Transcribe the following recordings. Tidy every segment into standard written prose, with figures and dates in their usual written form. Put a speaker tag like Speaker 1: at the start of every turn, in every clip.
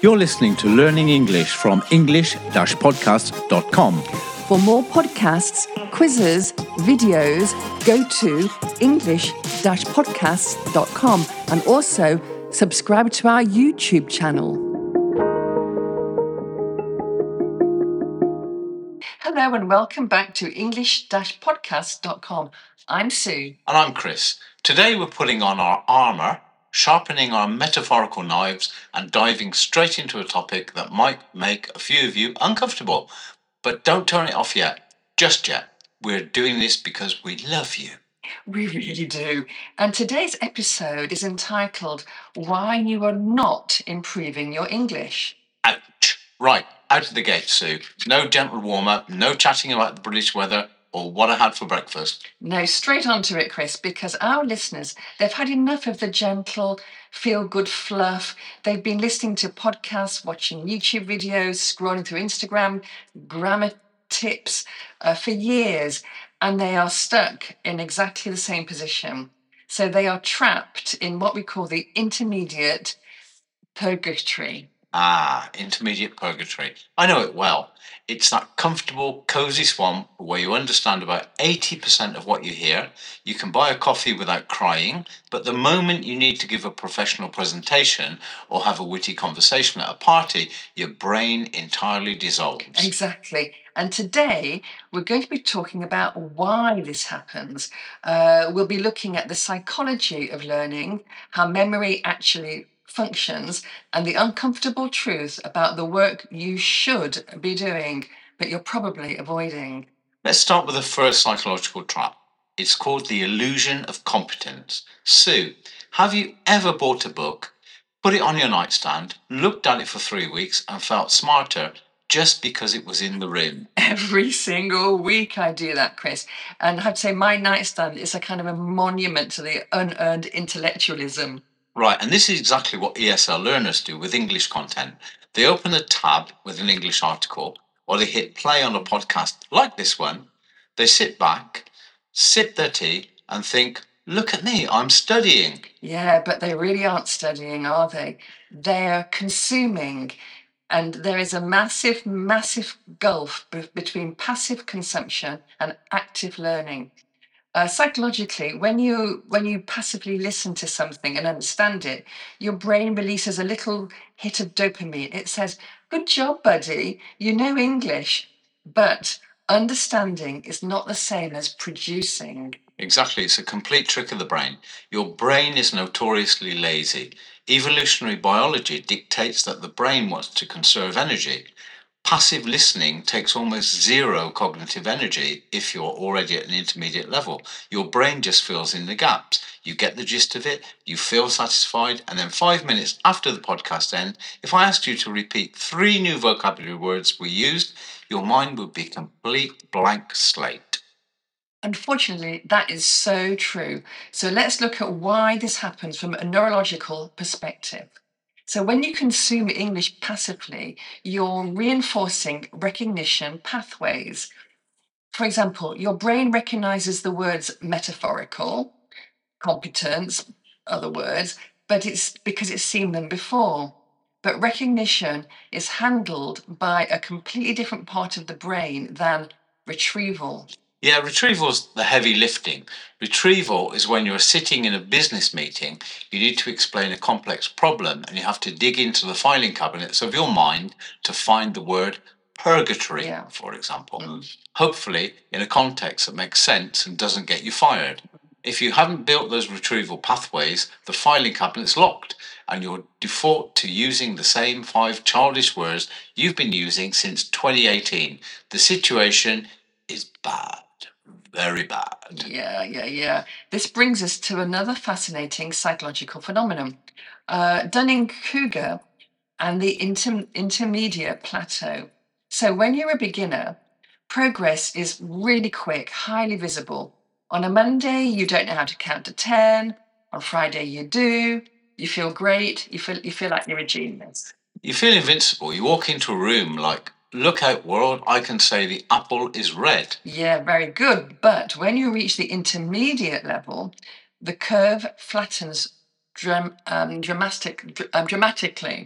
Speaker 1: You're listening to Learning English from English-podcast.com.
Speaker 2: For more podcasts, quizzes, videos, go to English-podcasts.com and also subscribe to our YouTube channel. Hello and welcome back to English-podcasts.com. I'm Sue.
Speaker 1: And I'm Chris. Today we're putting on our armour, sharpening our metaphorical knives and diving straight into a topic that might make a few of you uncomfortable. But don't turn it off yet, just yet. We're doing this because we love you.
Speaker 2: We really do. And today's episode is entitled, Why You Are Not Improving Your English.
Speaker 1: Ouch. Right, out of the gate, Sue. No gentle warm-up, no chatting about the British weather or what I had for breakfast.
Speaker 2: No, straight onto it, Chris, because our listeners, they've had enough of the gentle, feel-good fluff. They've been listening to podcasts, watching YouTube videos, scrolling through Instagram, grammar tips for years, and they are stuck in exactly the same position. So they are trapped in what we call the intermediate purgatory.
Speaker 1: Intermediate purgatory. I know it well. It's that comfortable, cosy swamp where you understand about 80% of what you hear. You can buy a coffee without crying, but the moment you need to give a professional presentation or have a witty conversation at a party, your brain entirely dissolves.
Speaker 2: Exactly. And today we're going to be talking about why this happens. We'll be looking at the psychology of learning, how memory actually functions, and the uncomfortable truth about the work you should be doing, but you're probably avoiding.
Speaker 1: Let's start with the first psychological trap. It's called the illusion of competence. Sue, have you ever bought a book, put it on your nightstand, looked at it for 3 weeks and felt smarter just because it was in the room?
Speaker 2: Every single week I do that, Chris. And I'd say my nightstand is a kind of a monument to the unearned intellectualism.
Speaker 1: Right, and this is exactly what ESL learners do with English content. They open a tab with an English article, or they hit play on a podcast like this one. They sit back, sip their tea, and think, look at me, I'm studying.
Speaker 2: Yeah, but they really aren't studying, are they? They're consuming. And there is a massive, massive gulf between passive consumption and active learning. Psychologically, when you passively listen to something and understand it, your brain releases a little hit of dopamine. It says, good job, buddy, you know English. But understanding is not the same as producing.
Speaker 1: Exactly, it's a complete trick of the brain. Your brain is notoriously lazy. Evolutionary biology dictates that the brain wants to conserve energy. Passive listening takes almost zero cognitive energy if you're already at an intermediate level. Your brain just fills in the gaps. You get the gist of it, you feel satisfied, and then 5 minutes after the podcast ends, if I asked you to repeat 3 new vocabulary words we used, your mind would be a complete blank slate.
Speaker 2: Unfortunately, that is so true. So let's look at why this happens from a neurological perspective. So when you consume English passively, you're reinforcing recognition pathways. For example, your brain recognizes the words metaphorical, competence, other words, but it's because it's seen them before. But recognition is handled by a completely different part of the brain than retrieval.
Speaker 1: Yeah, retrieval's the heavy lifting. Retrieval is when you're sitting in a business meeting, you need to explain a complex problem and you have to dig into the filing cabinets of your mind to find the word purgatory, for example. Hopefully in a context that makes sense and doesn't get you fired. If you haven't built those retrieval pathways, the filing cabinet's locked and you'll default to using the same 5 childish words you've been using since 2018. The situation is bad. Very bad.
Speaker 2: Yeah. This brings us to another fascinating psychological phenomenon. Dunning-Kruger and the intermediate plateau. So when you're a beginner, progress is really quick, highly visible. On a Monday, you don't know how to count to 10. On Friday, you do. You feel great. You feel like you're a genius.
Speaker 1: You feel invincible. You walk into a room like, look out world, I can say the apple is red.
Speaker 2: Yeah, very good. But when you reach the intermediate level, the curve flattens dramatically.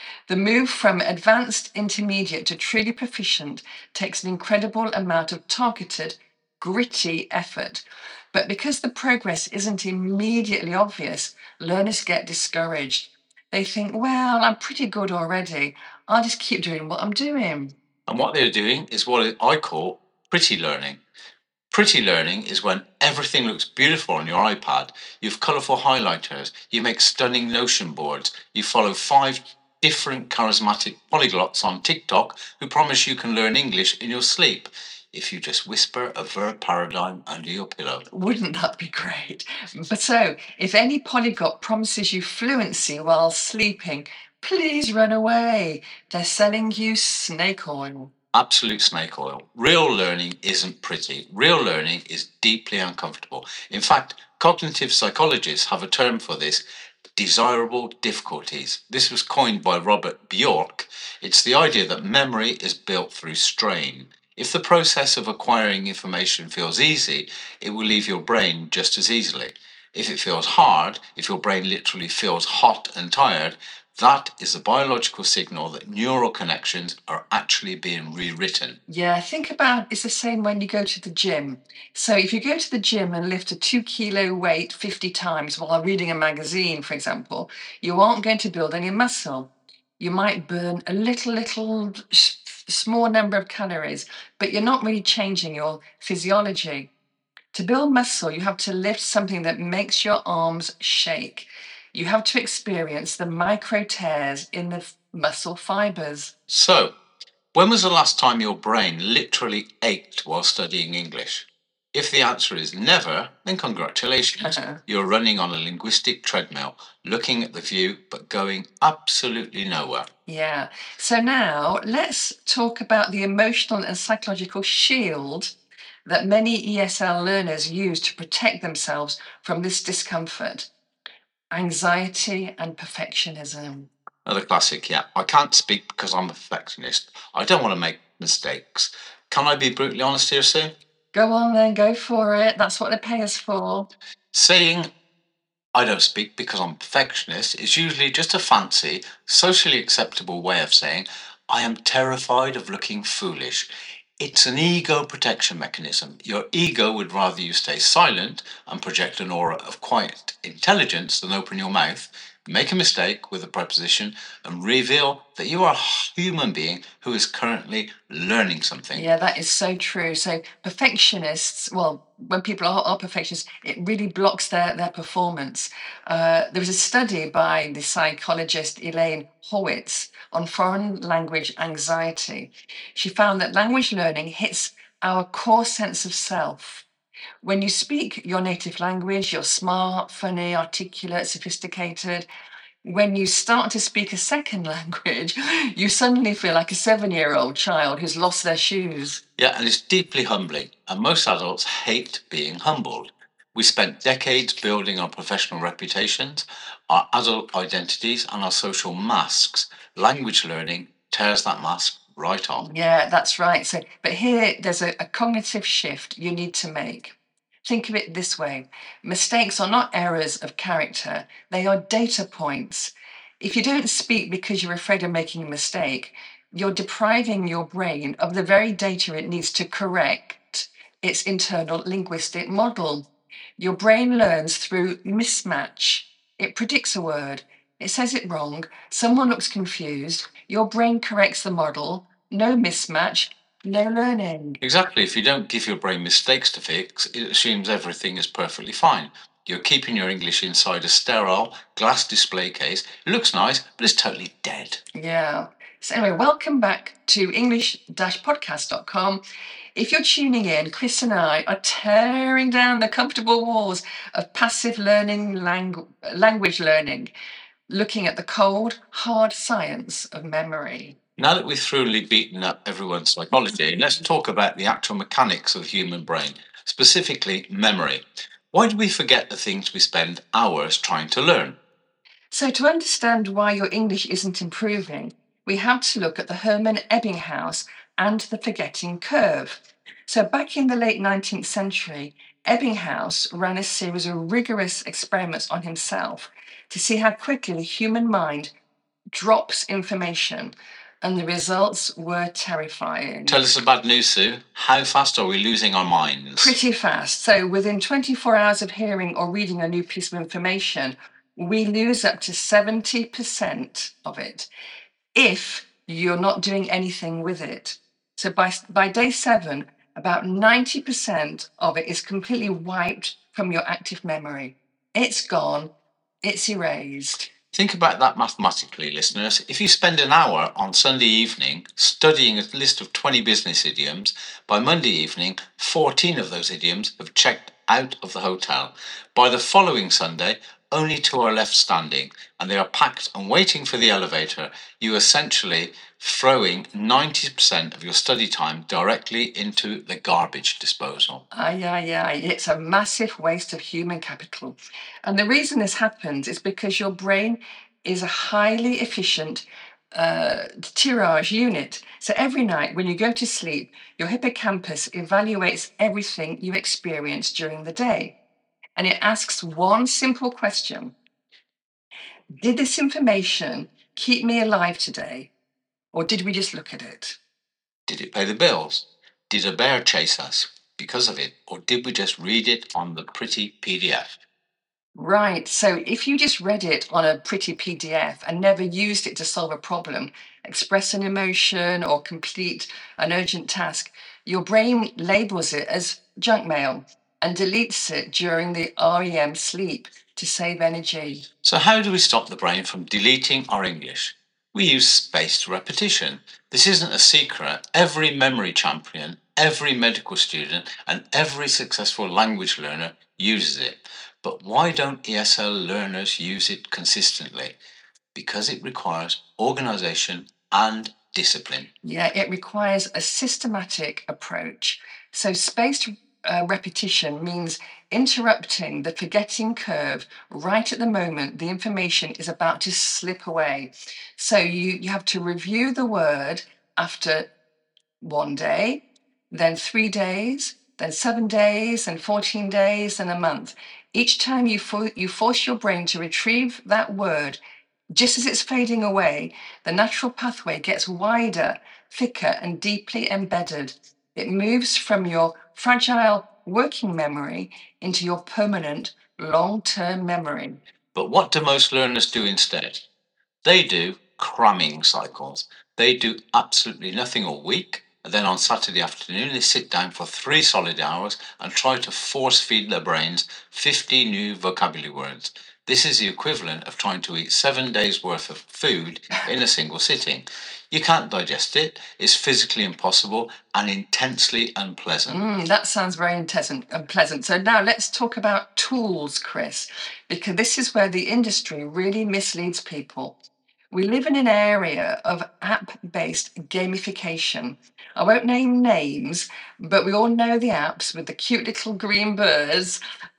Speaker 2: The move from advanced intermediate to truly proficient takes an incredible amount of targeted, gritty effort. But because the progress isn't immediately obvious, learners get discouraged. They think, well, I'm pretty good already. I'll just keep doing what I'm doing.
Speaker 1: And what they're doing is what I call pretty learning. Pretty learning is when everything looks beautiful on your iPad. You have colourful highlighters. You make stunning Notion boards. You follow 5 different charismatic polyglots on TikTok who promise you can learn English in your sleep if you just whisper a verb paradigm under your pillow.
Speaker 2: Wouldn't that be great? But so, if any polyglot promises you fluency while sleeping, please run away. They're selling you snake oil.
Speaker 1: Absolute snake oil. Real learning isn't pretty. Real learning is deeply uncomfortable. In fact, cognitive psychologists have a term for this: desirable difficulties. This was coined by Robert Bjork. It's the idea that memory is built through strain. If the process of acquiring information feels easy, it will leave your brain just as easily. If it feels hard, if your brain literally feels hot and tired, that is a biological signal that neural connections are actually being rewritten.
Speaker 2: Yeah, think about it's the same when you go to the gym. So if you go to the gym and lift a 2 kilo weight 50 times while reading a magazine, for example, you aren't going to build any muscle. You might burn a little small number of calories, but you're not really changing your physiology. To build muscle, you have to lift something that makes your arms shake. You have to experience the micro tears in the muscle fibers.
Speaker 1: So, when was the last time your brain literally ached while studying English? If the answer is never, then congratulations. You're running on a linguistic treadmill, looking at the view, but going absolutely nowhere.
Speaker 2: Yeah. So now let's talk about the emotional and psychological shield that many ESL learners use to protect themselves from this discomfort: anxiety and perfectionism.
Speaker 1: Another classic, yeah. I can't speak because I'm a perfectionist. I don't want to make mistakes. Can I be brutally honest here, Sue?
Speaker 2: Go on then, go for it. That's what they pay us for.
Speaker 1: Saying I don't speak because I'm a perfectionist is usually just a fancy, socially acceptable way of saying I am terrified of looking foolish. It's an ego protection mechanism. Your ego would rather you stay silent and project an aura of quiet intelligence than open your mouth, make a mistake with a preposition, and reveal that you are a human being who is currently learning something.
Speaker 2: Yeah, that is so true. So perfectionists, well, when people are perfectionists, it really blocks their performance. There was a study by the psychologist Elaine Horwitz on foreign language anxiety. She found that language learning hits our core sense of self. When you speak your native language, you're smart, funny, articulate, sophisticated. When you start to speak a second language, you suddenly feel like a 7-year-old child who's lost their shoes.
Speaker 1: Yeah, and it's deeply humbling, and most adults hate being humbled. We spent decades building our professional reputations, our adult identities, and our social masks. Language learning tears that mask right off.
Speaker 2: Yeah, that's right. So, but here there's a cognitive shift you need to make. Think of it this way: mistakes are not errors of character, they are data points. If you don't speak because you're afraid of making a mistake, you're depriving your brain of the very data it needs to correct its internal linguistic model. Your brain learns through mismatch. It predicts a word, it says it wrong, someone looks confused, your brain corrects the model, no mismatch, no learning.
Speaker 1: Exactly, if you don't give your brain mistakes to fix, it assumes everything is perfectly fine. You're keeping your English inside a sterile glass display case. It looks nice, but it's totally dead.
Speaker 2: Yeah. So, anyway, welcome back to English-podcast.com. If you're tuning in, Chris and I are tearing down the comfortable walls of passive learning, language learning, looking at the cold, hard science of memory.
Speaker 1: Now that we've thoroughly beaten up everyone's psychology, let's talk about the actual mechanics of the human brain, specifically memory. Why do we forget the things we spend hours trying to learn?
Speaker 2: So, to understand why your English isn't improving, we have to look at the Hermann Ebbinghaus and the forgetting curve. So, back in the late 19th century, Ebbinghaus ran a series of rigorous experiments on himself to see how quickly the human mind drops information, and the results were terrifying.
Speaker 1: Tell us the bad news, Sue. How fast are we losing our minds?
Speaker 2: Pretty fast. So within 24 hours of hearing or reading a new piece of information, we lose up to 70% of it if you're not doing anything with it. So by day 7, about 90% of it is completely wiped from your active memory. It's gone, it's erased.
Speaker 1: Think about that mathematically, listeners. If you spend an hour on Sunday evening studying a list of 20 business idioms, by Monday evening, 14 of those idioms have checked out of the hotel. By the following Sunday, only 2 are left standing, and they are packed and waiting for the elevator. You essentially throwing 90% of your study time directly into the garbage disposal.
Speaker 2: It's a massive waste of human capital. And the reason this happens is because your brain is a highly efficient tirage unit. So every night when you go to sleep, your hippocampus evaluates everything you experienced during the day. And it asks one simple question: did this information keep me alive today? Or did we just look at it?
Speaker 1: Did it pay the bills? Did a bear chase us because of it? Or did we just read it on the pretty PDF?
Speaker 2: Right. So if you just read it on a pretty PDF and never used it to solve a problem, express an emotion, or complete an urgent task, your brain labels it as junk mail and deletes it during the REM sleep to save energy.
Speaker 1: So, how do we stop the brain from deleting our English? We use spaced repetition. This isn't a secret. Every memory champion, every medical student, and every successful language learner uses it. But why don't ESL learners use it consistently? Because it requires organization and discipline.
Speaker 2: Yeah, it requires a systematic approach. So, spaced repetition means interrupting the forgetting curve right at the moment the information is about to slip away. So, you have to review the word after 1 day, then 3 days, then 7 days, then 14 days, then a month. Each time you force your brain to retrieve that word, just as it's fading away, the natural pathway gets wider, thicker, and deeply embedded. It moves from your fragile working memory into your permanent long-term memory.
Speaker 1: But what do most learners do instead? They do cramming cycles. They do absolutely nothing all week. And then on Saturday afternoon, they sit down for 3 solid hours and try to force feed their brains 50 new vocabulary words. This is the equivalent of trying to eat 7 days worth of food in a single sitting. You can't digest it. It's physically impossible and intensely unpleasant.
Speaker 2: That sounds very unpleasant. So now let's talk about tools, Chris, because this is where the industry really misleads people. We live in an area of app-based gamification. I won't name names, but we all know the apps with the cute little green birds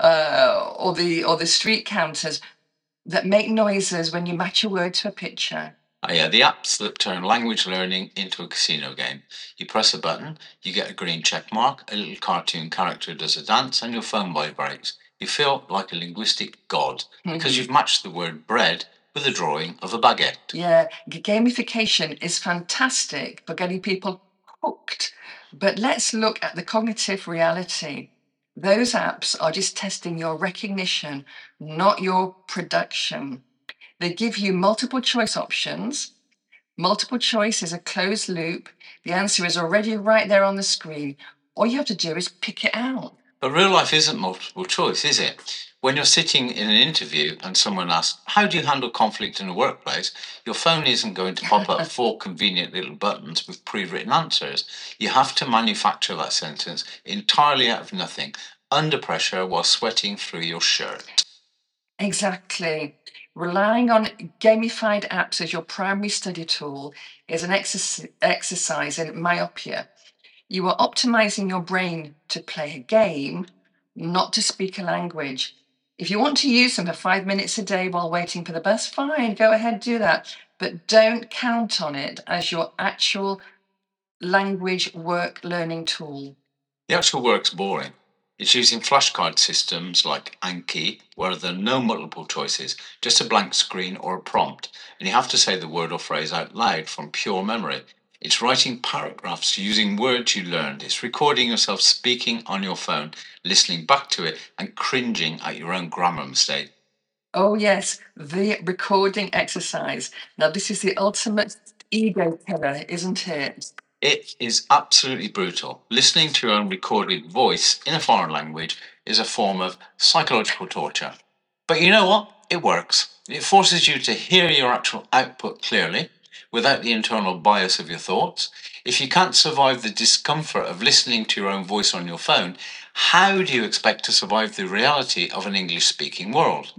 Speaker 2: or the street counters that make noises when you match a word to a picture.
Speaker 1: Yeah, the apps that turn language learning into a casino game. You press a button, you get a green check mark, a little cartoon character does a dance, and your phone vibrates. You feel like a linguistic god because you've matched the word bread with a drawing of a baguette.
Speaker 2: Yeah, gamification is fantastic for getting people hooked. But let's look at the cognitive reality. Those apps are just testing your recognition, not your production. They give you multiple choice options. Multiple choice is a closed loop. The answer is already right there on the screen. All you have to do is pick it out.
Speaker 1: But real life isn't multiple choice, is it? When you're sitting in an interview and someone asks, how do you handle conflict in the workplace? Your phone isn't going to pop up 4 convenient little buttons with pre-written answers. You have to manufacture that sentence entirely out of nothing, under pressure while sweating through your shirt.
Speaker 2: Exactly. Relying on gamified apps as your primary study tool is an exercise in myopia. You are optimizing your brain to play a game, not to speak a language. If you want to use them for 5 minutes a day while waiting for the bus, fine, go ahead, do that. But don't count on it as your actual language work learning tool.
Speaker 1: The actual work's boring. It's using flashcard systems like Anki, where there are no multiple choices, just a blank screen or a prompt, and you have to say the word or phrase out loud from pure memory. It's writing paragraphs using words you learned. It's recording yourself speaking on your phone, listening back to it, and cringing at your own grammar mistake.
Speaker 2: Oh, yes, the recording exercise. Now, this is the ultimate ego killer, isn't it?
Speaker 1: It is absolutely brutal. Listening to your own recorded voice in a foreign language is a form of psychological torture. But you know what? It works. It forces you to hear your actual output clearly without the internal bias of your thoughts. If you can't survive the discomfort of listening to your own voice on your phone, how do you expect to survive the reality of an English speaking world?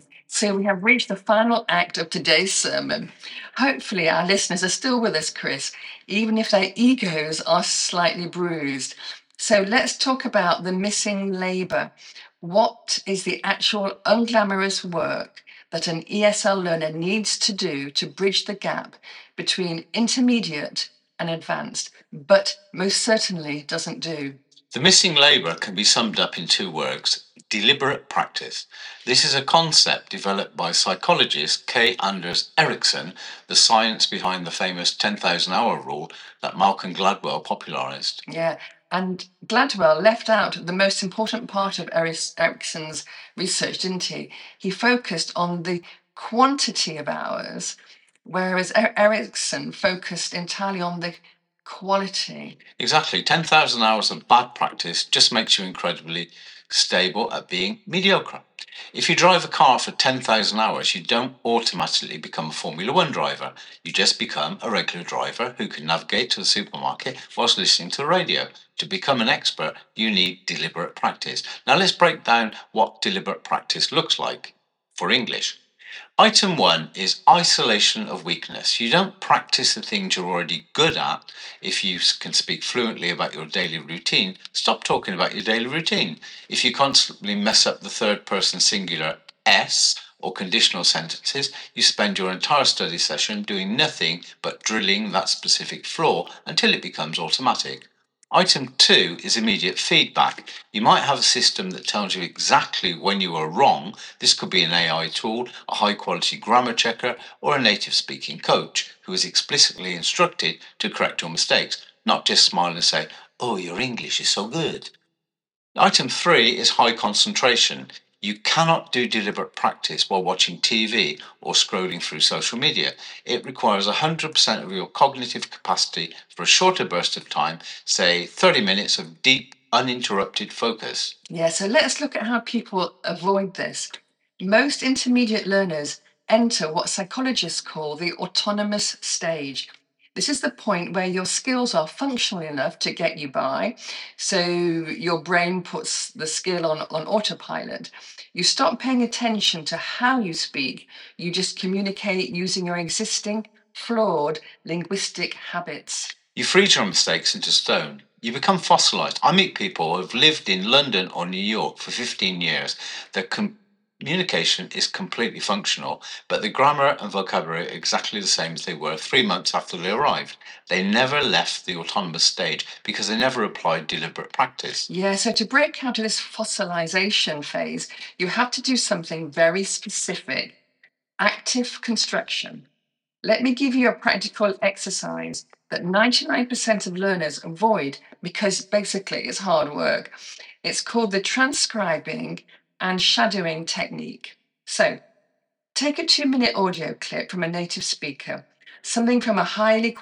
Speaker 2: So we have reached the final act of today's sermon. Hopefully, our listeners are still with us, Chris, even if their egos are slightly bruised. So let's talk about the missing labour. What is the actual unglamorous work that an ESL learner needs to do to bridge the gap between intermediate and advanced, but most certainly doesn't do?
Speaker 1: The missing labour can be summed up in two words: deliberate practice. This is a concept developed by psychologist K. Anders Ericsson, the science behind the famous 10,000 hour rule that Malcolm Gladwell popularised.
Speaker 2: Yeah, and Gladwell left out the most important part of Ericsson's research, didn't he? He focused on the quantity of hours, whereas Ericsson focused entirely on the quality.
Speaker 1: Exactly, 10,000 hours of bad practice just makes you incredibly stable at being mediocre. If you drive a car for 10,000 hours, you don't automatically become a Formula One driver. You just become a regular driver who can navigate to the supermarket whilst listening to the radio. To become an expert, you need deliberate practice. Now let's break down what deliberate practice looks like for English. Item one is isolation of weakness. You don't practice the things you're already good at. If you can speak fluently about your daily routine, stop talking about your daily routine. If you constantly mess up the third person singular S or conditional sentences, you spend your entire study session doing nothing but drilling that specific flaw until it becomes automatic. Item two is immediate feedback. You might have a system that tells you exactly when you are wrong. This could be an AI tool, a high quality grammar checker, or a native speaking coach who is explicitly instructed to correct your mistakes, not just smile and say, "Oh, your English is so good." Item three is high concentration. You cannot do deliberate practice while watching TV or scrolling through social media. It requires 100% of your cognitive capacity for a shorter burst of time, say 30 minutes of deep, uninterrupted focus.
Speaker 2: Yeah, so let's look at how people avoid this. Most intermediate learners enter what psychologists call the autonomous stage. This is the point where your skills are functional enough to get you by. So your brain puts the skill on autopilot. You stop paying attention to how you speak. You just communicate using your existing flawed linguistic habits.
Speaker 1: You freeze your mistakes into stone. You become fossilized. I meet people who have lived in London or New York for 15 years. Their communication is completely functional, but the grammar and vocabulary are exactly the same as they were 3 months after they arrived. They never left the autonomous stage because they never applied deliberate practice.
Speaker 2: Yeah, so to break out of this fossilization phase, you have to do something very specific: active construction. Let me give you a practical exercise that 99% of learners avoid because basically it's hard work. It's called the transcribing and shadowing technique. So, take a 2-minute audio clip from a native speaker, something from a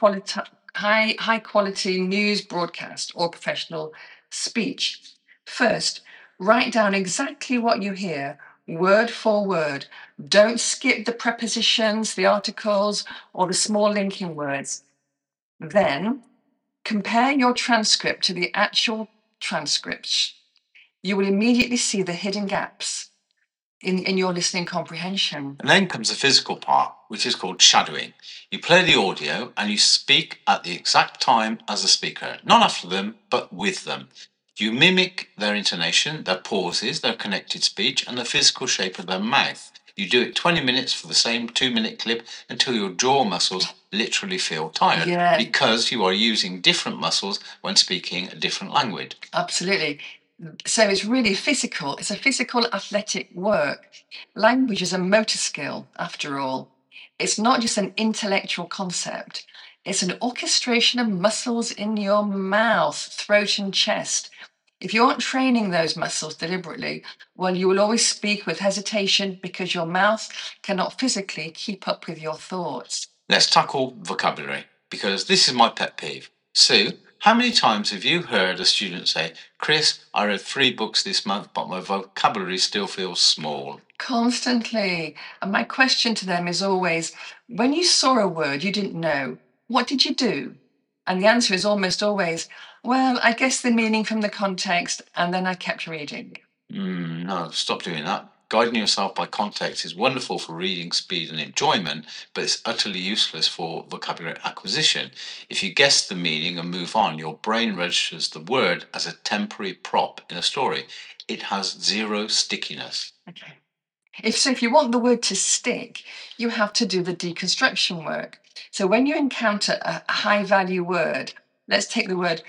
Speaker 2: high quality news broadcast or professional speech. First, write down exactly what you hear, word for word. Don't skip the prepositions, the articles, or the small linking words. Then, compare your transcript to the actual transcripts. You will immediately see the hidden gaps in your listening comprehension.
Speaker 1: And then comes the physical part, which is called shadowing. You play the audio and you speak at the exact time as the speaker, not after them, but with them. You mimic their intonation, their pauses, their connected speech, and the physical shape of their mouth. You do it 20 minutes for the same 2-minute clip until your jaw muscles literally feel tired.
Speaker 2: Yeah.
Speaker 1: Because you are using different muscles when speaking a different language.
Speaker 2: Absolutely. So it's really physical. It's a physical athletic work. Language is a motor skill, after all. It's not just an intellectual concept. It's an orchestration of muscles in your mouth, throat, and chest. If you aren't training those muscles deliberately, well, you will always speak with hesitation because your mouth cannot physically keep up with your thoughts.
Speaker 1: Let's tackle vocabulary, because this is my pet peeve. Sue, how many times have you heard a student say, Chris, I read 3 books this month, but my vocabulary still feels small?
Speaker 2: Constantly. And my question to them is always, when you saw a word you didn't know, what did you do? And the answer is almost always, well, I guess the meaning from the context, and then I kept reading.
Speaker 1: No, stop doing that. Guiding yourself by context is wonderful for reading speed and enjoyment, but it's utterly useless for vocabulary acquisition. If you guess the meaning and move on, your brain registers the word as a temporary prop in a story. It has zero stickiness.
Speaker 2: Okay. If you want the word to stick, you have to do the deconstruction work. So when you encounter a high value word, let's take the word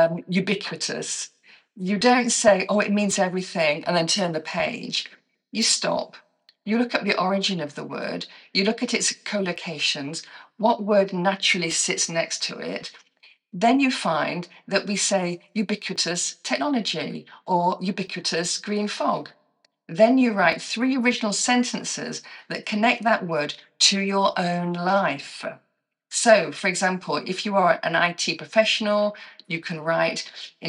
Speaker 2: ubiquitous, you don't say, oh, it means everything, and then turn the page. You stop. You look at the origin of the word, you look at its collocations, what word naturally sits next to it. Then you find that we say ubiquitous technology or ubiquitous green fog. Then you write 3 original sentences that connect that word to your own life. So, for example, if you are an IT professional, you can write in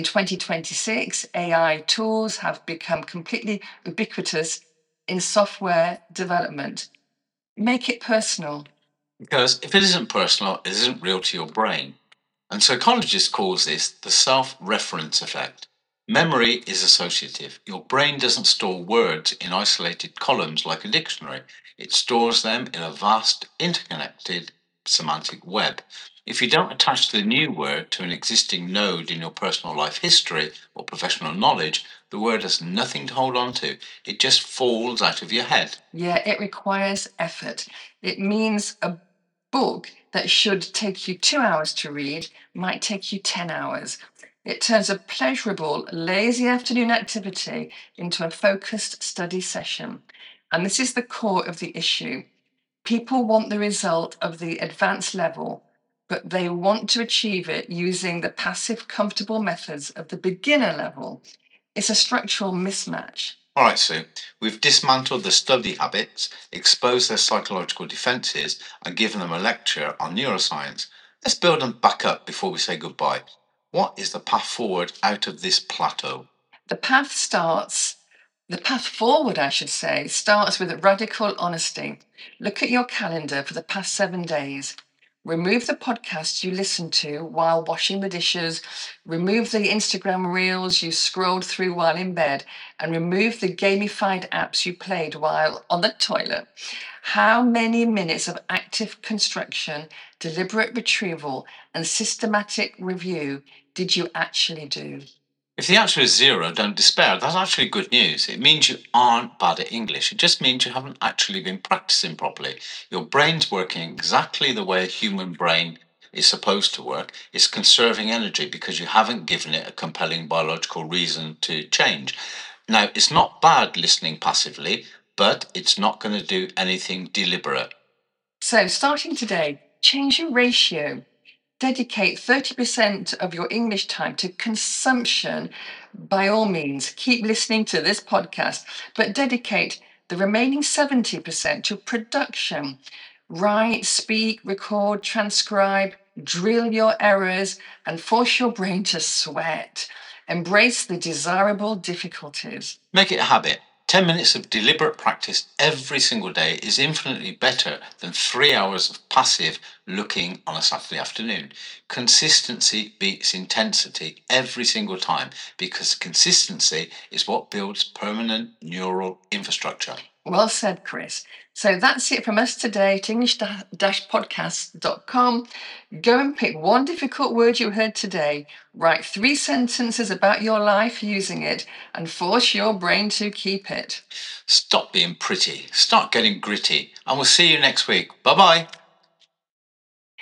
Speaker 2: 2026, AI tools have become completely ubiquitous in software development. Make it personal.
Speaker 1: Because if it isn't personal, it isn't real to your brain. And psychologists call this the self-reference effect. Memory is associative. Your brain doesn't store words in isolated columns like a dictionary. It stores them in a vast, interconnected semantic web. If you don't attach the new word to an existing node in your personal life history or professional knowledge, the word has nothing to hold on to. It just falls out of your head.
Speaker 2: Yeah, it requires effort. It means a book that should take you 2 hours to read might take you 10 hours. It turns a pleasurable, lazy afternoon activity into a focused study session. And this is the core of the issue. People want the result of the advanced level, but they want to achieve it using the passive, comfortable methods of the beginner level. It's a structural mismatch.
Speaker 1: All right, Sue, we've dismantled the study habits, exposed their psychological defenses, and given them a lecture on neuroscience. Let's build them back up before we say goodbye. What is the path forward out of this plateau?
Speaker 2: The path forward, I should say, starts with radical honesty. Look at your calendar for the past 7 days. Remove the podcasts you listened to while washing the dishes. Remove the Instagram reels you scrolled through while in bed. And remove the gamified apps you played while on the toilet. How many minutes of active construction, deliberate retrieval, and systematic review did you actually do?
Speaker 1: If the answer is 0, don't despair. That's actually good news. It means you aren't bad at English. It just means you haven't actually been practicing properly. Your brain's working exactly the way a human brain is supposed to work. It's conserving energy because you haven't given it a compelling biological reason to change. Now, it's not bad listening passively, but it's not going to do anything deliberate.
Speaker 2: So, starting today, change your ratio. Dedicate 30% of your English time to consumption. By all means, keep listening to this podcast, but dedicate the remaining 70% to production. Write, speak, record, transcribe, drill your errors, and force your brain to sweat. Embrace the desirable difficulties.
Speaker 1: Make it a habit. 10 minutes of deliberate practice every single day is infinitely better than 3 hours of passive looking on a Saturday afternoon. Consistency beats intensity every single time because consistency is what builds permanent neural infrastructure.
Speaker 2: Well said, Chris. So that's it from us today at English-podcast.com. Go and pick one difficult word you heard today, write 3 sentences about your life using it, and force your brain to keep it.
Speaker 1: Stop being pretty, start getting gritty, and we'll see you next week. Bye bye.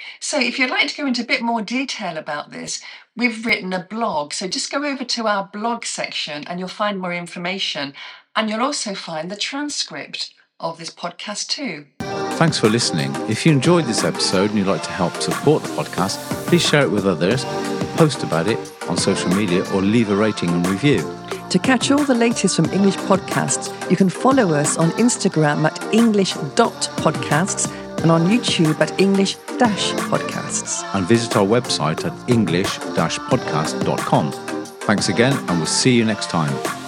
Speaker 2: So if you'd like to go into a bit more detail about this, we've written a blog. So just go over to our blog section and you'll find more information. And you'll also find the transcript of this podcast too.
Speaker 1: Thanks for listening. If you enjoyed this episode and you'd like to help support the podcast, please share it with others, post about it on social media, or leave a rating and review.
Speaker 2: To catch all the latest from English podcasts, you can follow us on Instagram at english.podcasts and on YouTube at English-podcasts.
Speaker 1: And visit our website at english-podcast.com. Thanks again, and we'll see you next time.